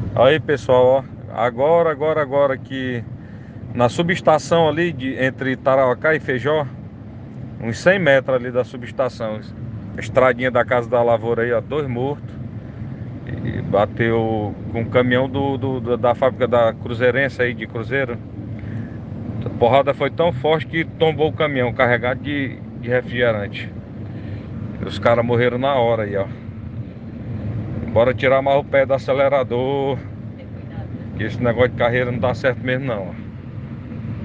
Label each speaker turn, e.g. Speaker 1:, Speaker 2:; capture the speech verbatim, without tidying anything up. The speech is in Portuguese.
Speaker 1: Aí pessoal, ó, agora, agora, agora que na subestação ali de, entre Tarauacá e Feijó, uns cem metros ali da subestação, estradinha da Casa da Lavoura aí, ó, dois mortos. E bateu com o caminhão do, do- do- da fábrica da Cruzeirense aí de Cruzeiro. A porrada foi tão forte que tombou o caminhão carregado de, de refrigerante. Os caras morreram na hora aí, ó. Bora tirar mais o pé do acelerador, que esse negócio de carreira não dá certo mesmo não.